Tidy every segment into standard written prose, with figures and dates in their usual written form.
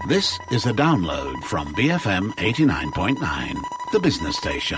This is a download from BFM 89.9, the business station.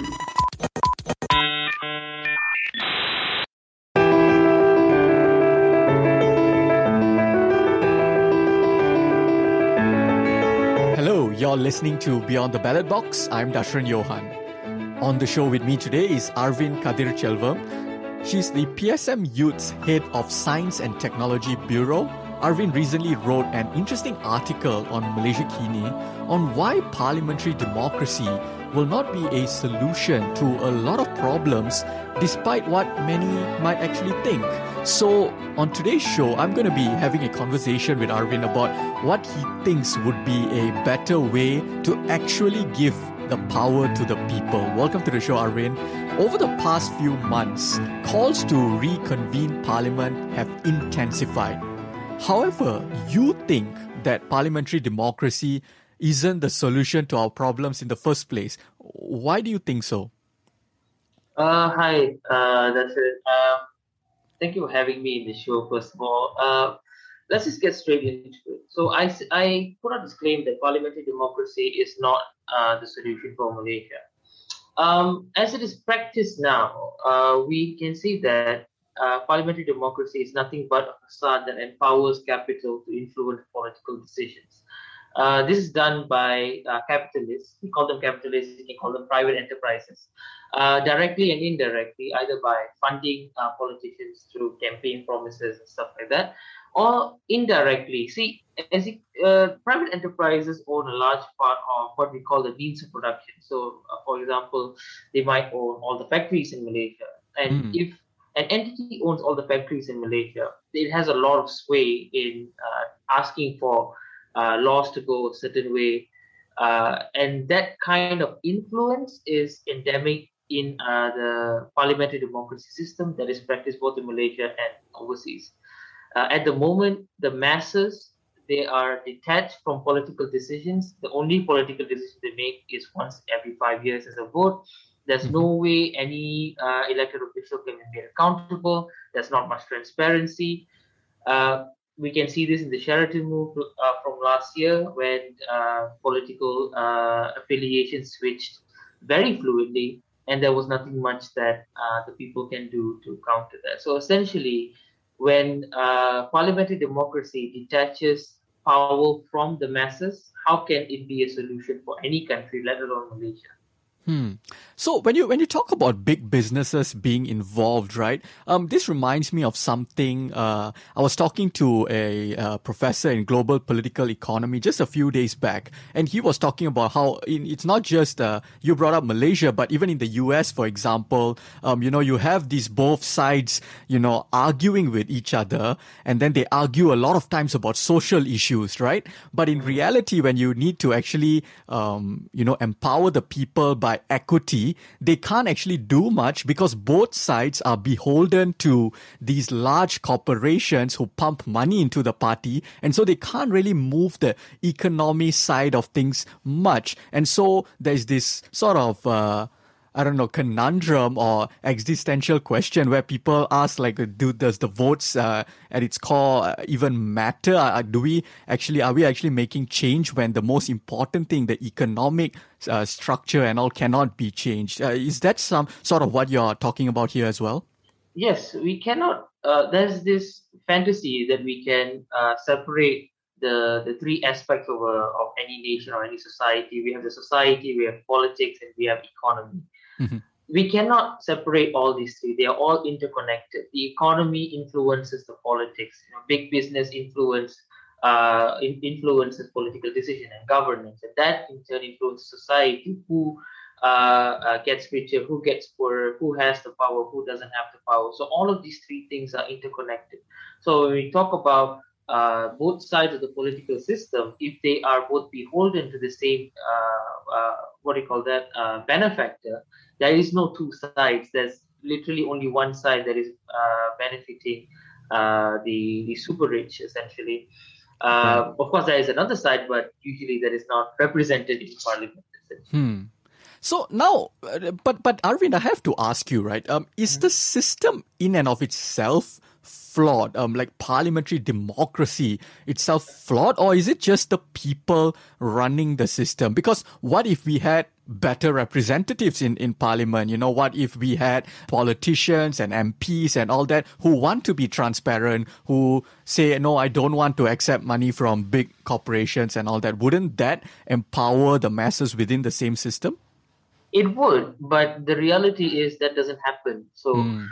Hello, you're listening to Beyond the Ballot Box. I'm Dashran Johan. On the show with me today is Arvin Kadir Chelvam. She's the PSM Youth's Head of Science and Technology Bureau. Arvin recently wrote an interesting article on Malaysia Kini on why parliamentary democracy will not be a solution to a lot of problems despite what many might actually think. So on today's show, I'm going to be having a conversation with Arvin about what he thinks would be a better way to actually give the power to the people. Welcome to the show, Arvin. Over the past few months, calls to reconvene Parliament have intensified. However, you think that parliamentary democracy isn't the solution to our problems in the first place. Why do you think so? Hi, that's it. Thank you for having me in the show, first of all. Let's just get straight into it. So I put out this claim that parliamentary democracy is not the solution for Malaysia. As it is practiced now, we can see that parliamentary democracy is nothing but a facade that empowers capital to influence political decisions. This is done by capitalists. We call them capitalists, you can call them private enterprises, directly and indirectly, either by funding politicians through campaign promises and stuff like that, or indirectly. See, private enterprises own a large part of what we call the means of production. So, for example, they might own all the factories in Malaysia. And if an entity owns all the factories in Malaysia, it has a lot of sway in asking for laws to go a certain way. And that kind of influence is endemic in the parliamentary democracy system that is practiced both in Malaysia and overseas. At the moment, the masses, they are detached from political decisions. The only political decision they make is once every 5 years as a vote. There's no way any elected official can be made accountable. There's not much transparency. We can see this in the Sheraton move from last year when political affiliations switched very fluidly, and there was nothing much that the people can do to counter that. So essentially, when parliamentary democracy detaches power from the masses, how can it be a solution for any country, let alone Malaysia? So when you talk about big businesses being involved, right? This reminds me of something. I was talking to a professor in global political economy just a few days back, and he was talking about how it's not just you brought up Malaysia, but even in the US, for example, you have these both sides, arguing with each other, and then they argue a lot of times about social issues, right? But in reality, when you need to actually, empower the people by equity, they can't actually do much because both sides are beholden to these large corporations who pump money into the party, and so they can't really move the economy side of things much. And so there's this sort of conundrum or existential question where people ask, does the votes at its core even matter? Are we actually making change when the most important thing, the economic structure and all, cannot be changed? Is that some sort of what you're talking about here as well? Yes, we cannot. There's this fantasy that we can separate the three aspects of any nation or any society. We have the society, we have politics, and we have economy. We cannot separate all these three. They are all interconnected. The economy influences the politics. Big business influences political decision and governance, and that in turn influences society. Who gets richer, who gets poorer, who has the power, who doesn't have the power. So all of these three things are interconnected. So when we talk about both sides of the political system, if they are both beholden to the same benefactor, there is no two sides. There's literally only one side that is benefiting the super rich, essentially. Of course, there is another side, but usually that is not represented in parliament. So now, but Arvind, I have to ask you, right? Is the system in and of itself flawed? Like parliamentary democracy itself flawed, or is it just the people running the system? Because what if we had better representatives in parliament? You know, what if we had politicians and MPs and all that who want to be transparent, who say, no, I don't want to accept money from big corporations and all that? Wouldn't that empower the masses within the same system? It would, but the reality is that doesn't happen. So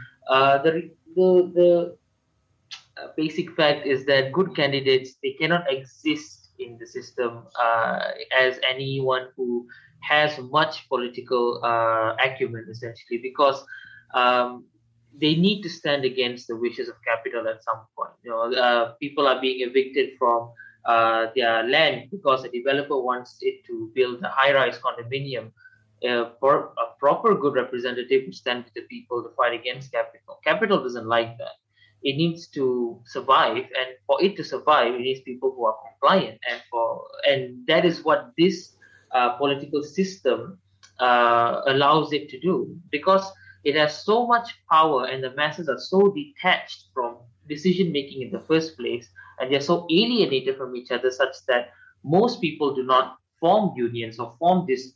the basic fact is that good candidates, they cannot exist in the system as anyone who has much political acumen, essentially, because they need to stand against the wishes of capital at some point. People are being evicted from their land because a developer wants it to build a high-rise condominium. For a proper good representative to stand with the people to fight against capital. Capital doesn't like that. It needs to survive, and for it to survive, it needs people who are compliant, and that is what this political system allows it to do, because it has so much power, and the masses are so detached from decision making in the first place, and they're so alienated from each other, such that most people do not form unions or form this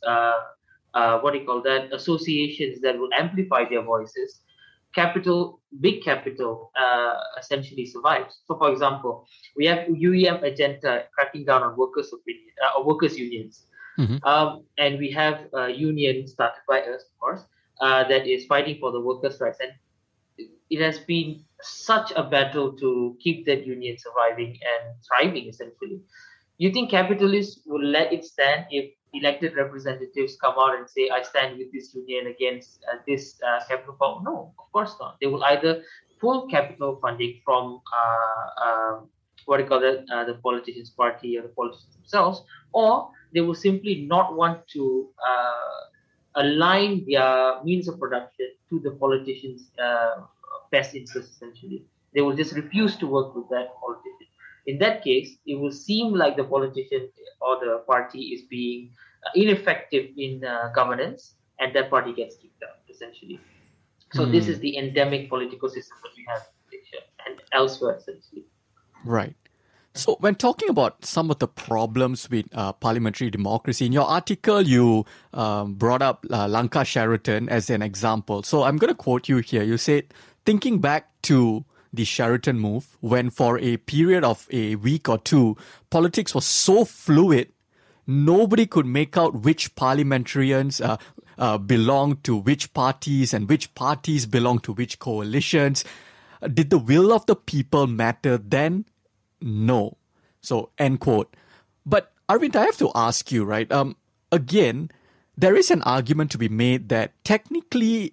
associations that will amplify their voices. Big capital, essentially survives. So, for example, we have UEM agenda cracking down on workers' unions, and we have a union started by us, of course, that is fighting for the workers' rights, and it has been such a battle to keep that union surviving and thriving, essentially. You think capitalists will let it stand if elected representatives come out and say, I stand with this union against this capital power? No, of course not. They will either pull capital funding from the politicians' party or the politicians themselves, or they will simply not want to align their means of production to the politicians' best interest, essentially. They will just refuse to work with that politician. In that case, it will seem like the politician or the party is being ineffective in governance, and that party gets kicked out, essentially. So this is the endemic political system that we have in Malaysia and elsewhere, essentially. Right. So when talking about some of the problems with parliamentary democracy, in your article, you brought up Langkah Sheraton as an example. So I'm going to quote you here. You said, thinking back to the Sheraton move, when for a period of a week or two, politics was so fluid, nobody could make out which parliamentarians belonged to which parties and which parties belonged to which coalitions. Did the will of the people matter then? No. So, end quote. But Arvind, I have to ask you, right? Again, there is an argument to be made that technically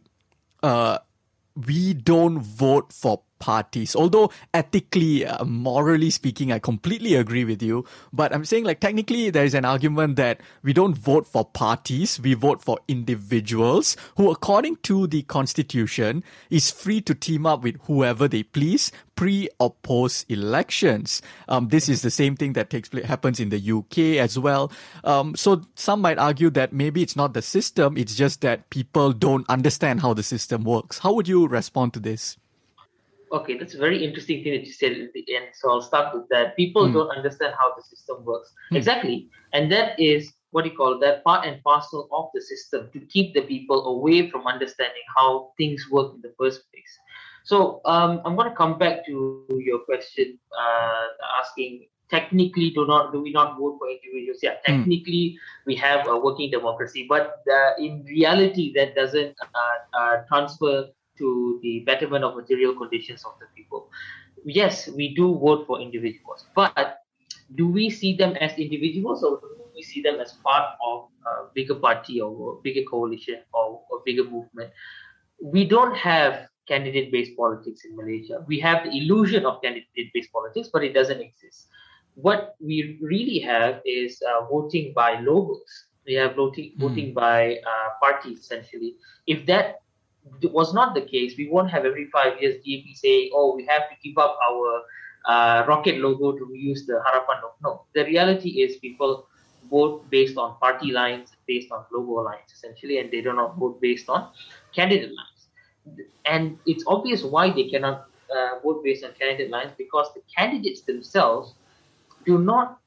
we don't vote for parties. Although ethically, morally speaking, I completely agree with you. But I'm saying, like, technically there is an argument that we don't vote for parties. We vote for individuals who, according to the Constitution, is free to team up with whoever they please pre or post elections. This is the same thing that happens in the UK as well. So some might argue that maybe it's not the system. It's just that people don't understand how the system works. How would you respond to this? Okay, that's a very interesting thing that you said at the end. So I'll start with that. People don't understand how the system works. Exactly. And that is that part and parcel of the system, to keep the people away from understanding how things work in the first place. So I'm going to come back to your question asking, technically, do we not vote for individuals? Yeah, technically, we have a working democracy. But in reality, that doesn't transfer to the betterment of material conditions of the people. Yes, we do vote for individuals, but do we see them as individuals, or do we see them as part of a bigger party or a bigger coalition or a bigger movement? We don't have candidate-based politics in Malaysia. We have the illusion of candidate-based politics, but it doesn't exist. What we really have is voting by logos. We have voting by parties, essentially. If that was not the case, we won't have every 5 years DAP saying, oh, we have to give up our rocket logo to use the Harapan logo. No, the reality is people vote based on party lines, based on logo lines, essentially, and they do not vote based on candidate lines. And it's obvious why they cannot vote based on candidate lines, because the candidates themselves do not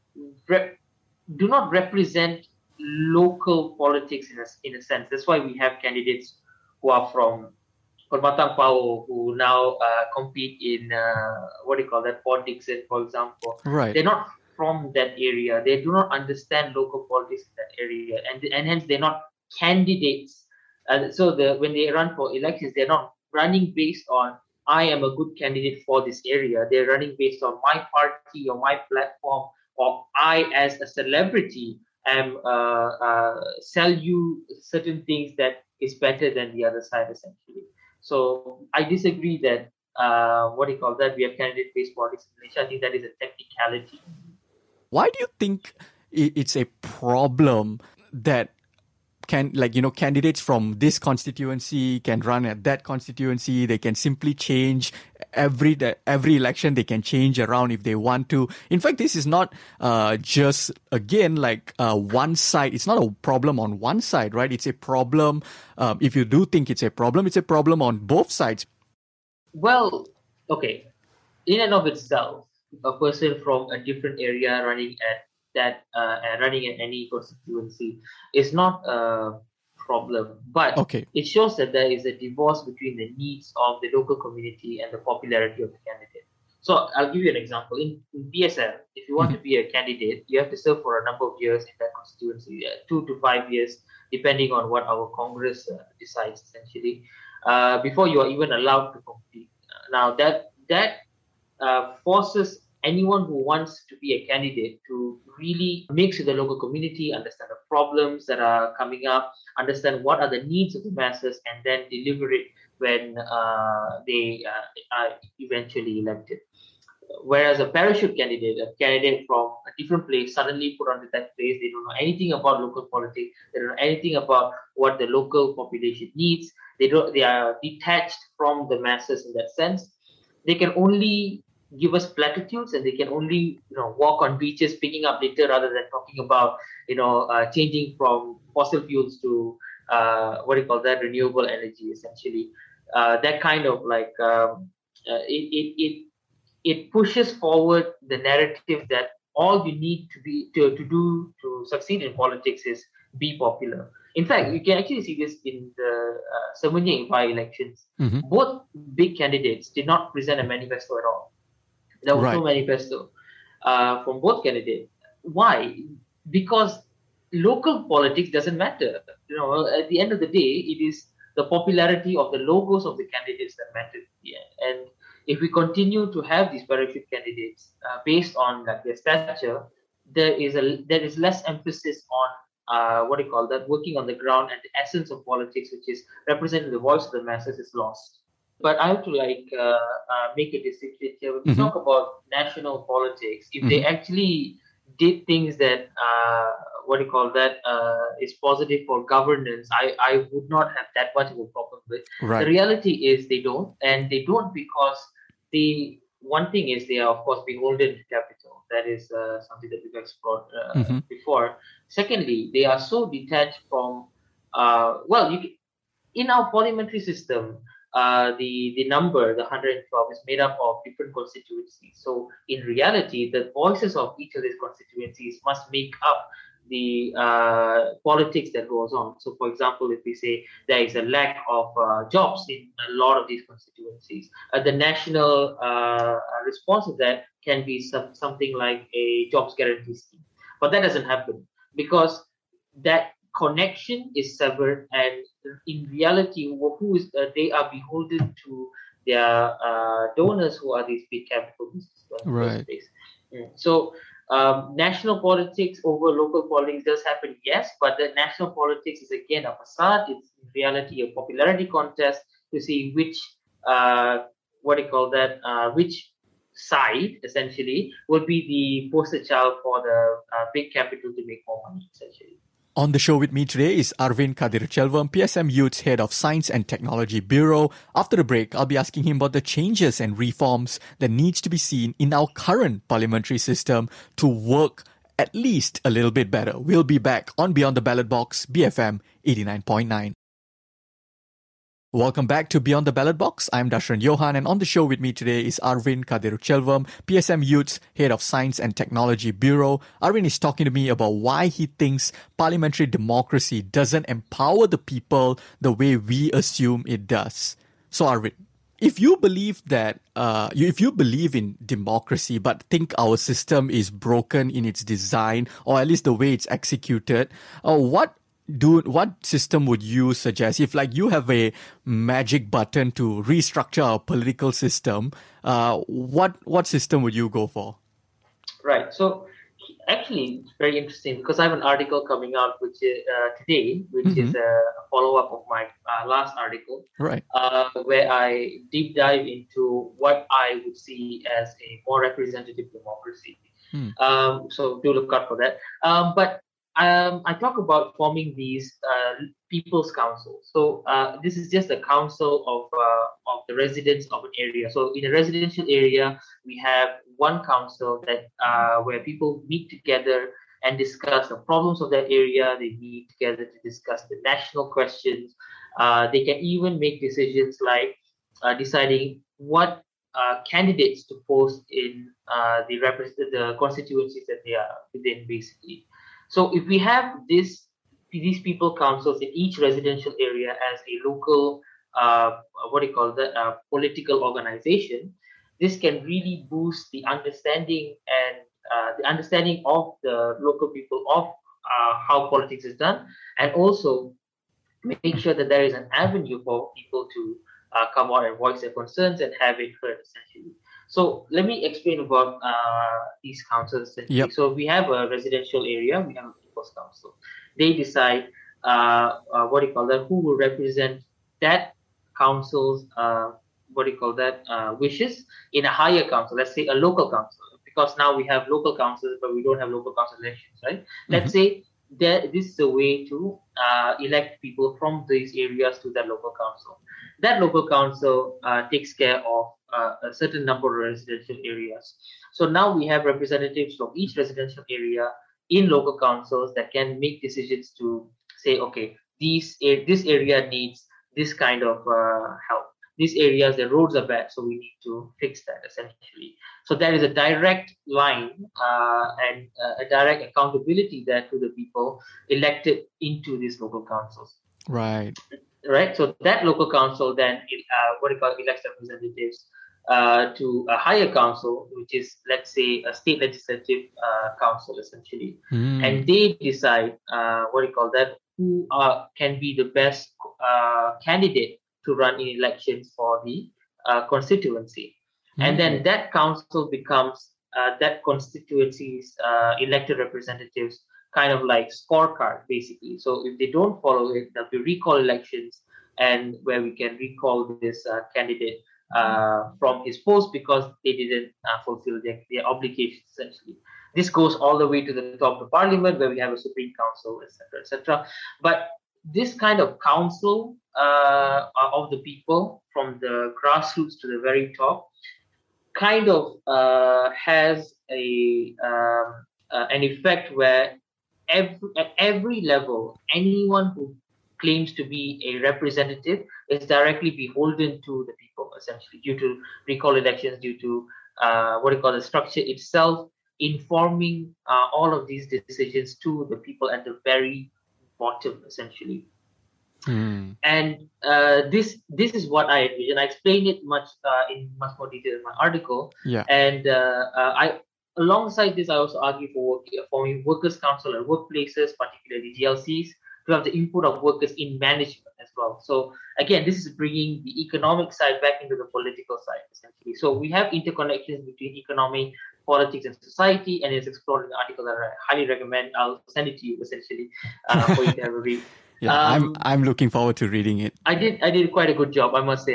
represent local politics in a sense. That's why we have candidates who are from Perbatang Power, who now compete in Port Dickson, for example. Right. They're not from that area. They do not understand local politics in that area, and hence they're not candidates. When they run for elections, they're not running based on, I am a good candidate for this area. They're running based on my party or my platform, or I as a celebrity am sell you certain things that is better than the other side, essentially. So I disagree that we have candidate-based politics in Malaysia. I think that is a technicality. Why do you think it's a problem that candidates from this constituency can run at that constituency? They can simply change every election. They can change around if they want to. In fact, this is not just again one side. It's not a problem on one side, right? It's a problem. If you do think it's a problem on both sides. Well, okay. In and of itself, a person from a different area running at any constituency is not a problem, but It shows that there is a divorce between the needs of the local community and the popularity of the candidate. So I'll give you an example. In PSM, if you want to be a candidate, you have to serve for a number of years in that constituency, 2 to 5 years, depending on what our Congress decides, essentially, before you are even allowed to compete. Now that forces anyone who wants to be a candidate to really mix with the local community, understand the problems that are coming up, understand what are the needs of the masses, and then deliver it when they are eventually elected. Whereas a parachute candidate, a candidate from a different place, suddenly put onto that place, they don't know anything about local politics, they don't know anything about what the local population needs, they are detached from the masses in that sense. They can only give us platitudes, and they can only walk on beaches picking up litter rather than talking about changing from fossil fuels to renewable energy, essentially. That kind of it pushes forward the narrative that all you need to succeed in politics is be popular. In fact, you can actually see this in the Semenyih by-elections. Mm-hmm. Both big candidates did not present a manifesto at all. There was no manifesto from both candidates. Why? Because local politics doesn't matter. At the end of the day, it is the popularity of the logos of the candidates that matter. And if we continue to have these parachute candidates based on their stature, there is less emphasis on working on the ground, and the essence of politics, which is representing the voice of the masses, is lost. But I have to make a distinction here. When we talk about national politics, if they actually did things that is positive for governance, I would not have that much of a problem with. Right. The reality is they don't, and they don't because one thing is they are of course beholden to capital. That is something that we've explored before. Secondly, they are so detached from in our parliamentary system. The number, the 112, is made up of different constituencies. So in reality, the voices of each of these constituencies must make up the politics that goes on. So for example, if we say there is a lack of jobs in a lot of these constituencies, the national response to that can be something like a jobs guarantee scheme. But that doesn't happen because that connection is severed, and in reality, they are beholden to their donors, who are these big capital businesses. Right. So national politics over local politics does happen, yes, but the national politics is again a facade. It's in reality a popularity contest to see which which side essentially will be the poster child for the big capital to make more money, essentially. On the show with me today is Arvin Kadirchelvam, PSM Youth's Head of Science and Technology Bureau. After the break, I'll be asking him about the changes and reforms that needs to be seen in our current parliamentary system to work at least a little bit better. We'll be back on Beyond the Ballot Box, BFM 89.9. Welcome back to Beyond the Ballot Box. I'm Dashran Johan, and on the show with me today is Arvin Kadiruchelvam, PSM Youth's Head of Science and Technology Bureau. Arvin is talking to me about why he thinks parliamentary democracy doesn't empower the people the way we assume it does. So Arvin, if you believe that, if you believe in democracy but think our system is broken in its design, or at least the way it's executed, what system would you suggest? If like you have a magic button to restructure our political system, what system would you go for? Right. So actually, it's very interesting because I have an article coming out which is, today, which is a follow-up of my last article, right? Where I deep dive into what I would see as a more representative democracy. So do look out for that. But I talk about forming these people's councils. So this is just a council of the residents of an area. So in a residential area, we have one council that where people meet together and discuss the problems of that area. They meet together to discuss the national questions. They can even make decisions like deciding what candidates to post in the constituencies that they are within, basically. So if we have these people councils in each residential area as a local, political organization, this can really boost the understanding of the local people of how politics is done, and also make sure that there is an avenue for people to come out and voice their concerns and have it heard, essentially. So let me explain about these councils. Yep. So we have a residential area, we have a people's council. They decide who will represent that council's wishes in a higher council. Let's say a local council, because now we have local councils, but we don't have local council elections, right? Let's say this is a way to elect people from these areas to that local council. That local council takes care of a certain number of residential areas. So now we have representatives from each residential area in local councils that can make decisions to say, okay, this area needs this kind of help. These areas, the roads are bad, so we need to fix that, essentially. So there is a direct line and a direct accountability there to the people elected into these local councils. Right. Right. So that local council then elects representatives to a higher council, which is, let's say, a state legislative council, essentially, and they decide who can be the best candidate to run in elections for the constituency. And then that council becomes that constituency's elected representatives kind of like scorecard, basically. So if they don't follow it, there'll be recall elections, and where we can recall this candidate from his post because they didn't fulfill their obligations, essentially. This goes all the way to the top of parliament, where we have a Supreme Council, etc., etc. But this kind of council of the people, from the grassroots to the very top, kind of has an effect where at every level, anyone who claims to be a representative is directly beholden to the people, essentially, due to recall elections, due to the structure itself informing all of these decisions to the people at the very bottom, essentially. And this is what I envision. I explained it in much more detail in my article. Yeah. And alongside this, I also argue for forming workers' council at workplaces, particularly GLCs, to have the input of workers in management as well. So again, this is bringing the economic side back into the political side, essentially. So we have interconnections between economy, politics, and society, and it's explored in the article that I highly recommend. I'll send it to you, essentially, for you to have a read. Yeah, I'm looking forward to reading it. I did quite a good job, I must say.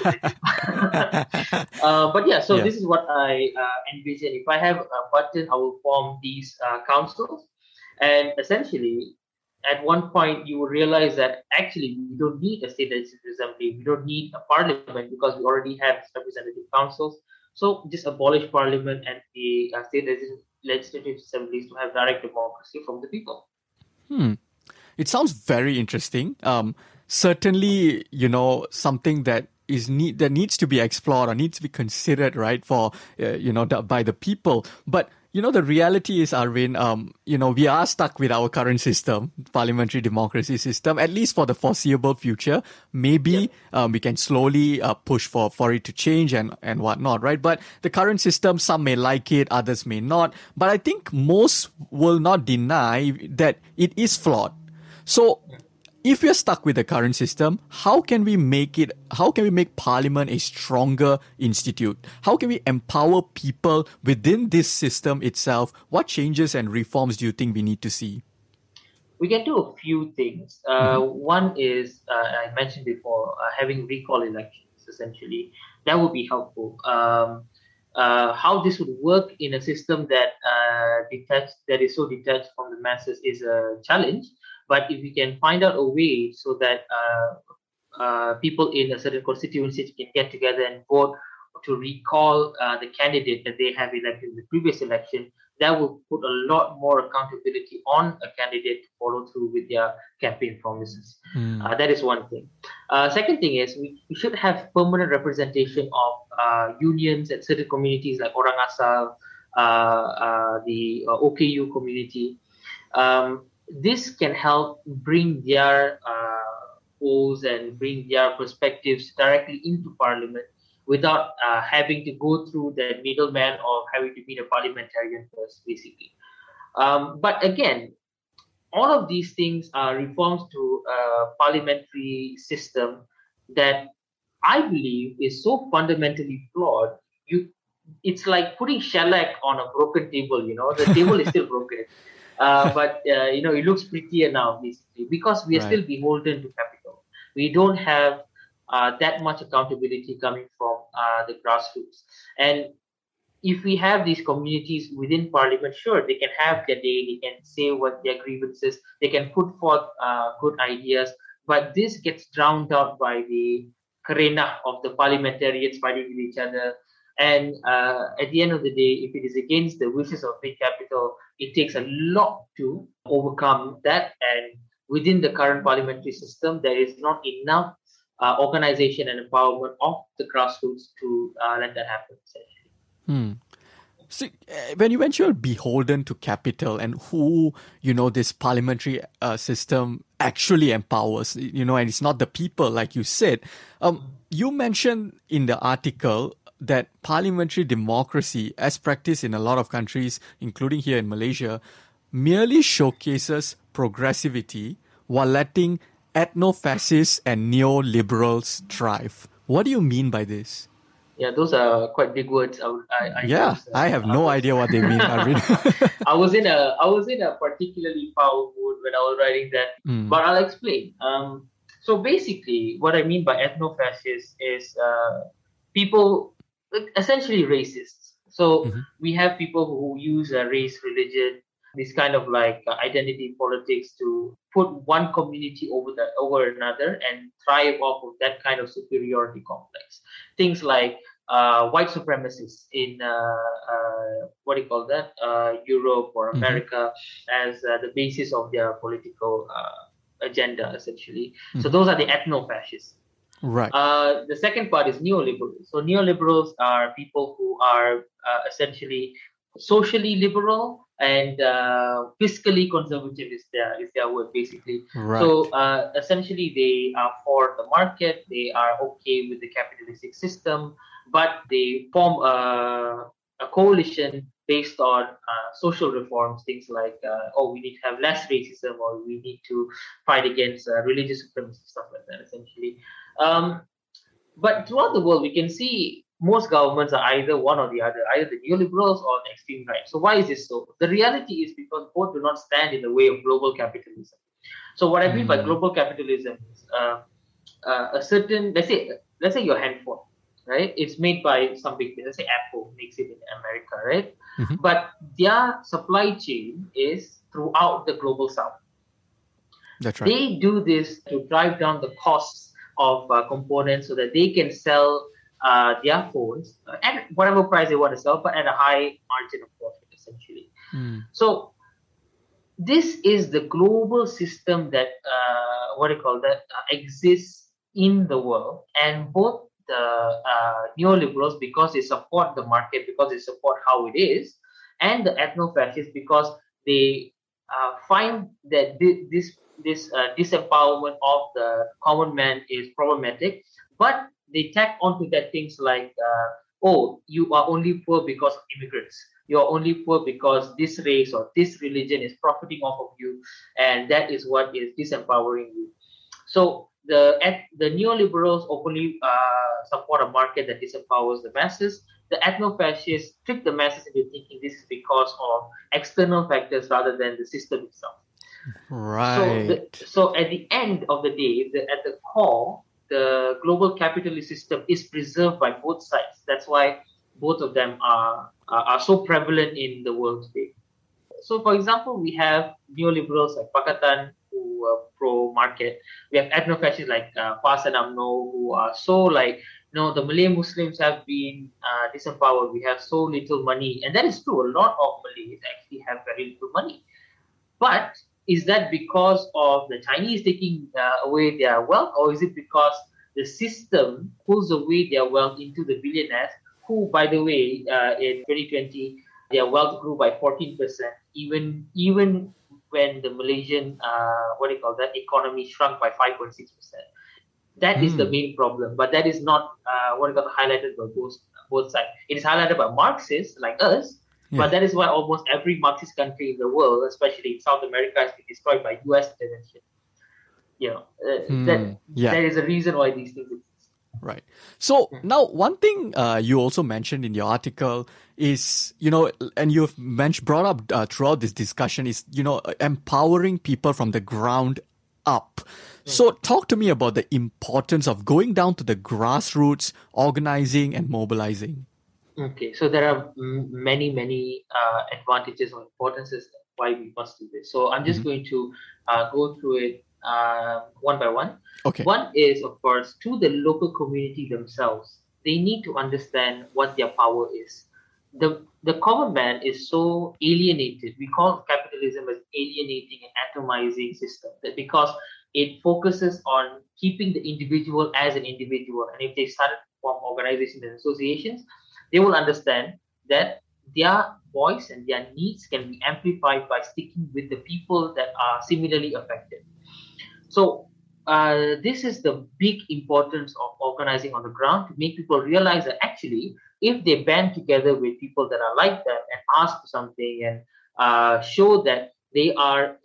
But yeah, so this is what I envision. If I have a button, I will form these councils, and essentially, at one point, you will realize that actually we don't need a state legislative assembly, we don't need a parliament, because we already have representative councils. So just abolish parliament, and the state legislative assemblies to have direct democracy from the people. It sounds very interesting. Certainly, something that that needs to be explored or needs to be considered, right, for by the people. But the reality is, Arvind, we are stuck with our current system, parliamentary democracy system, at least for the foreseeable future. Maybe we can slowly push for it to change and whatnot, right? But the current system, some may like it, others may not. But I think most will not deny that it is flawed. So if we're stuck with the current system, how can we make Parliament a stronger institute? How can we empower people within this system itself? What changes and reforms do you think we need to see? We can do a few things. One is, I mentioned before, having recall elections, essentially. That would be helpful. How this would work in a system that is so detached from the masses is a challenge. But if we can find out a way so that people in a certain constituency can get together and vote to recall the candidate that they have elected in the previous election, that will put a lot more accountability on a candidate to follow through with their campaign promises. That is one thing. Second thing is we should have permanent representation of unions at certain communities like Orang Asal, the OKU community. This can help bring their goals and bring their perspectives directly into Parliament without having to go through the middleman or having to meet a parliamentarian first, basically. But again, all of these things are reforms to a parliamentary system that I believe is so fundamentally flawed. It's like putting shellac on a broken table. The table is still broken. But it looks prettier now, basically, because we are still beholden to capital. We don't have that much accountability coming from the grassroots. And if we have these communities within Parliament, sure, they can have their day, they can say what their grievances, they can put forth good ideas, but this gets drowned out by the karena of the parliamentarians fighting with each other. And at the end of the day, if it is against the wishes of big capital, it takes a lot to overcome that. And within the current parliamentary system, there is not enough organization and empowerment of the grassroots to let that happen, essentially. So, when you mentioned beholden to capital and who, this parliamentary system actually empowers, and it's not the people, like you said, you mentioned in the article that parliamentary democracy, as practiced in a lot of countries, including here in Malaysia, merely showcases progressivity while letting ethno-fascists and neoliberals thrive. What do you mean by this? Yeah, those are quite big words. I have no idea what they mean, Arvind. I was in a particularly foul mood when I was writing that, but I'll explain. So basically, what I mean by ethno-fascists is people, essentially racists. So we have people who use race, religion, this kind of like identity politics to put one community over another and thrive off of that kind of superiority complex. Things like white supremacists in Europe or America as the basis of their political agenda, essentially. So those are the ethno-fascists. Right. The second part is neoliberals. So neoliberals are people who are essentially socially liberal and fiscally conservative is their word, basically. Right. So essentially they are for the market, they are okay with the capitalistic system, but they form a coalition based on social reforms, things like, we need to have less racism, or we need to fight against religious supremacy, stuff like that, essentially. But throughout the world, we can see most governments are either one or the other, either the neoliberals or the extreme right. So why is this so? The reality is because both do not stand in the way of global capitalism. So what I mean by global capitalism is a certain, let's say your handphone, right? It's made by some big business. Let's say Apple makes it in America, right? But their supply chain is throughout the global south. That's right. They do this to drive down the costs of components so that they can sell their phones at whatever price they want to sell, but at a high margin of profit. essentially. Hmm. So this is the global system that exists in the world, and both the neoliberals, because they support the market, because they support how it is, and the ethno-fascists, because they find that this disempowerment of the common man is problematic, but they tack onto that things like, oh, you are only poor because of immigrants. You are only poor because this race or this religion is profiting off of you, and that is what is disempowering you. So the neoliberals openly support a market that disempowers the masses. The ethno-fascists trick the masses into thinking this is because of external factors rather than the system itself. Right. So at the end of the day, at the core, the global capitalist system is preserved by both sides. That's why both of them are so prevalent in the world today. So, for example, we have neoliberals like Pakatan who are pro-market. We have ethno-fascists like PAS and UMNO who are so like, the Malay Muslims have been disempowered. We have so little money, and that is true. A lot of Malays actually have very little money. But is that because of the Chinese taking away their wealth, or is it because the system pulls away their wealth into the billionaires, who, by the way, in 2020, their wealth grew by 14%, even when the Malaysian economy shrunk by 5.6%. That is the main problem, but that is not highlighted by both sides. It is highlighted by Marxists like us, but that is why almost every Marxist country in the world, especially in South America, has been destroyed by U.S. intervention. That is the reason why these things exist. Right. So now one thing you also mentioned in your article is, and you've brought up throughout this discussion is, empowering people from the ground up. So talk to me about the importance of going down to the grassroots, organizing and mobilizing. Okay, so there are many advantages or importances why we must do this. So I'm just going to go through it one by one. Okay. One is, of course, to the local community themselves. They need to understand what their power is. The common man is so alienated. We call capitalism as alienating and atomizing system, that because it focuses on keeping the individual as an individual. And if they started to form organizations and associations, they will understand that their voice and their needs can be amplified by sticking with the people that are similarly affected. So this is the big importance of organizing on the ground, to make people realize that actually, if they band together with people that are like that and ask for something and show that they are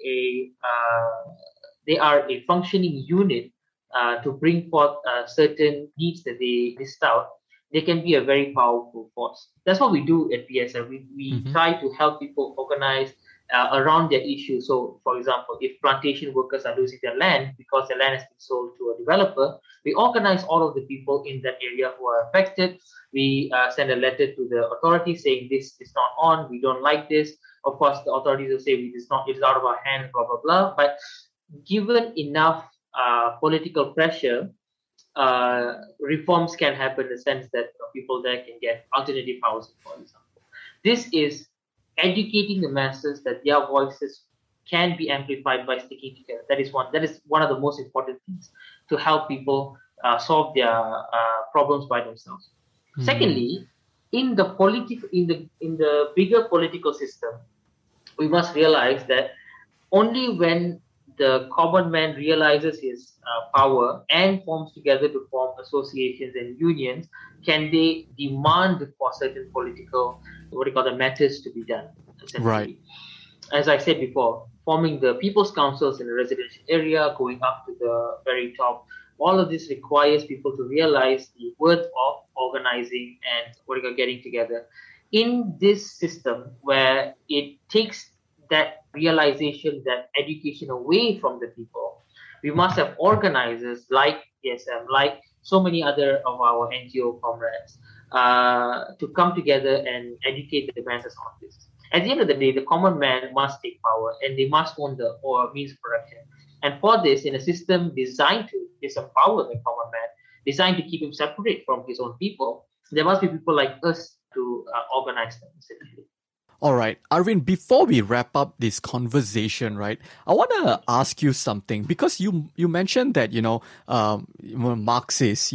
a functioning unit to bring forth certain needs that they list out, they can be a very powerful force. That's what we do at PSL. We try to help people organize around their issues. So, for example, if plantation workers are losing their land because their land has been sold to a developer, we organize all of the people in that area who are affected. We send a letter to the authorities saying this is not on, we don't like this. Of course, the authorities will say it is out of our hands, blah, blah, blah. But given enough political pressure, reforms can happen in the sense that people there can get alternative housing, for example. This is educating the masses that their voices can be amplified by sticking together. That is one of the most important things to help people solve their problems by themselves. Secondly, in the bigger political system, we must realize that only when the common man realizes his power and forms together to form associations and unions, can they demand for certain political, matters to be done, essentially. Right. As I said before, forming the people's councils in a residential area, going up to the very top, all of this requires people to realize the worth of organizing and getting together. In this system where it takes that realization, that education away from the people, we must have organizers like PSM, like so many other of our NGO comrades, to come together and educate the masses on this. At the end of the day, the common man must take power and they must own the means of production. And for this, in a system designed to disempower the common man, designed to keep him separate from his own people, there must be people like us to organize them, essentially. All right, Arvind, before we wrap up this conversation, right, I want to ask you something, because you mentioned that, Marxist,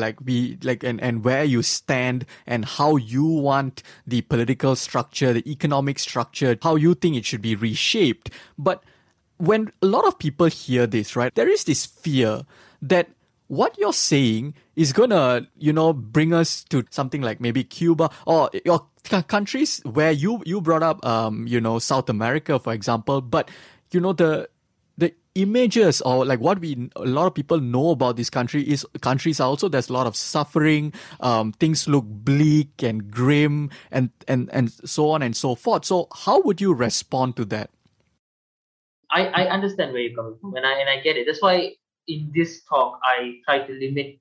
and where you stand and how you want the political structure, the economic structure, how you think it should be reshaped. But when a lot of people hear this, right, there is this fear that what you're saying is gonna, bring us to something like maybe Cuba or your countries where you brought up, South America, for example. But, the images, or like what a lot of people know about these countries are also, there's a lot of suffering, things look bleak and grim and so on and so forth. So how would you respond to that? I understand where you're coming from, and I get it. That's why in this talk, I try to limit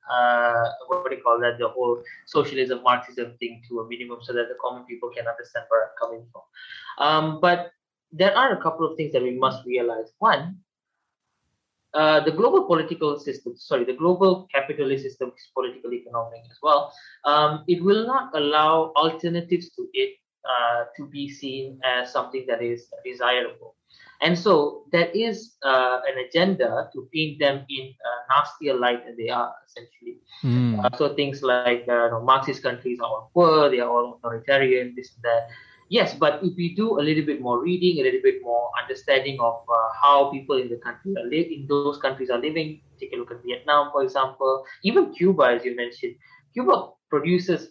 the whole socialism, Marxism thing to a minimum, so that the common people can understand where I'm coming from. But there are a couple of things that we must realize. One, the global capitalist system is political economic as well. It will not allow alternatives to it to be seen as something that is desirable. And so there is an agenda to paint them in a nastier light than they are, essentially. So things like Marxist countries are all poor, they are all authoritarian, this and that. Yes, but if we do a little bit more reading, a little bit more understanding of how people in those countries are living, take a look at Vietnam, for example, even Cuba, as you mentioned. Cuba produces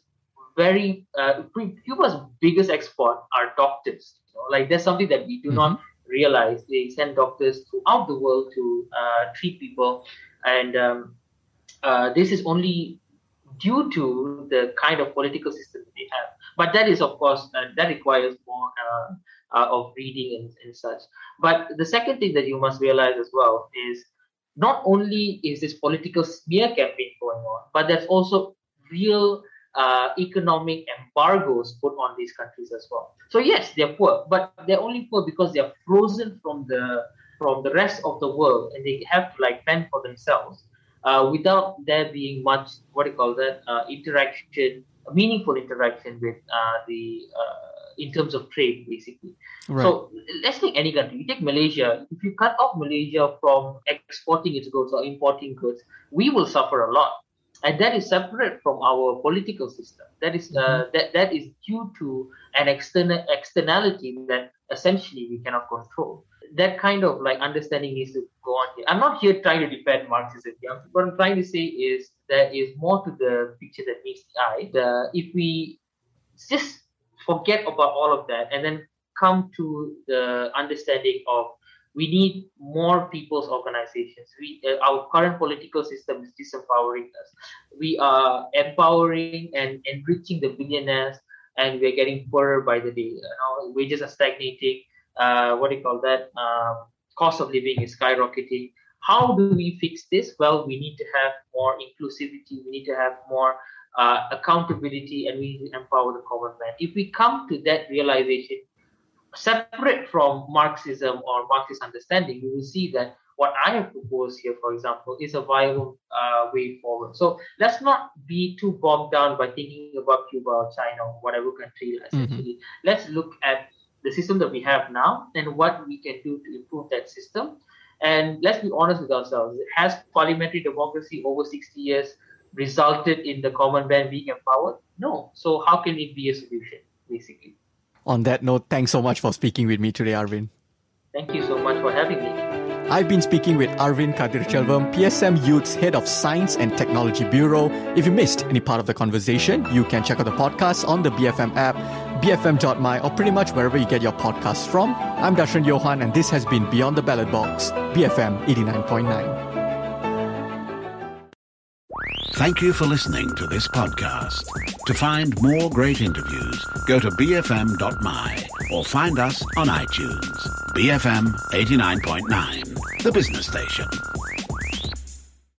Cuba's biggest export are doctors. That's something that we do not realize. They send doctors throughout the world to treat people, and this is only due to the kind of political system that they have. But that is, of course, that requires more of reading and such. But the second thing that you must realize as well is not only is this political smear campaign going on, but there's also real economic embargoes put on these countries as well. So yes, they're poor, but they're only poor because they're frozen from the rest of the world, and they have to fend for themselves without there being much interaction, meaningful interaction with in terms of trade, basically. Right. So let's take any country. You take Malaysia. If you cut off Malaysia from exporting its goods or importing goods, we will suffer a lot. And that is separate from our political system. That is that is due to an externality that essentially we cannot control. That kind of understanding needs to go on here. I'm not here trying to defend Marxism. What I'm trying to say is there is more to the picture that meets the eye. If we just forget about all of that and then come to the understanding of we need more people's organizations. Our current political system is disempowering us. We are empowering and enriching the billionaires, and we're getting poorer by the day. Wages are stagnating. Cost of living is skyrocketing. How do we fix this? Well, we need to have more inclusivity. We need to have more accountability, and we need to empower the common man. If we come to that realization, separate from Marxism or Marxist understanding, we will see that what I have proposed here, for example, is a viable way forward. So let's not be too bogged down by thinking about Cuba or China or whatever country, essentially. Let's look at the system that we have now and what we can do to improve that system. And let's be honest with ourselves. Has parliamentary democracy over 60 years resulted in the common man being empowered? No. So how can it be a solution, basically? On that note, thanks so much for speaking with me today, Arvind. Thank you so much for having me. I've been speaking with Arvind Kadirchelvam, PSM Youth's Head of Science and Technology Bureau. If you missed any part of the conversation, you can check out the podcast on the BFM app, bfm.my, or pretty much wherever you get your podcasts from. I'm Darshan Johan, and this has been Beyond the Ballot Box, BFM 89.9. Thank you for listening to this podcast. To find more great interviews, go to bfm.my or find us on iTunes. BFM 89.9, the business station.